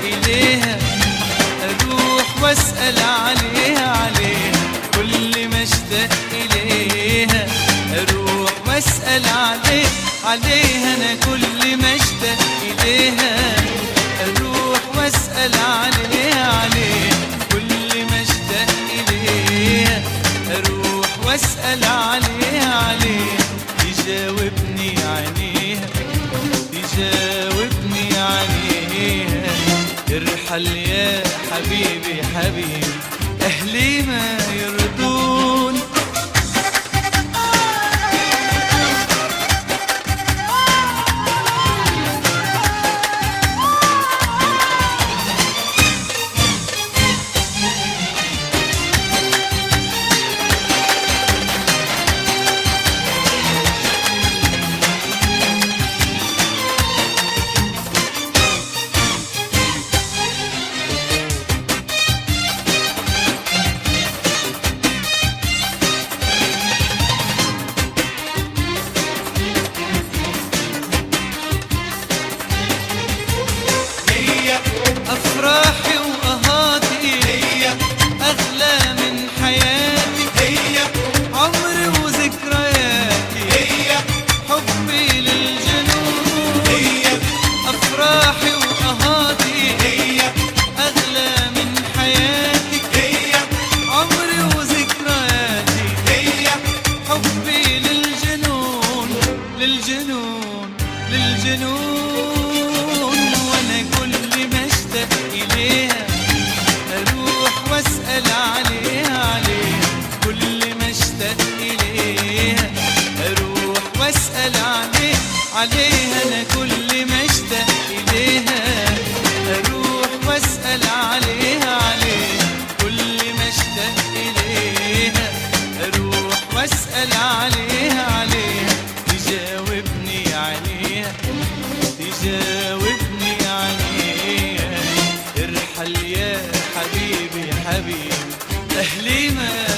إليها أروح وأسأل عليها كل ما اشتاق إليها أروح وأسأل عليها أنا كل ما اشتاق إليها أروح وأسأل عليها كل ما اشتاق إليها أروح وأسأل عليها تجاوبني عينيها تجاوبني عينيها ارحل يا حبيبي حبيبي أهلي ما يرضون أفراحي وقهاتي أغلى من حياتي عمري وذكرياتي حبي للجنون أفراحي وقهاتي أغلى من حياتي عمري وذكرياتي حبي للجنون للجنون للجنون وأنا كل ما اشتاق إليها أروح وأسأل عليها كل ما اشتاق إليها أروح وأسأل عليها أنا كل ما اشتاق إليها أروح وأسأل عليها كل ما اشتاق إليها أروح وأسأل عليها تجاوبني عليها تجاوبني عليها ارحل يا حبيبي حبيبي أهلي ما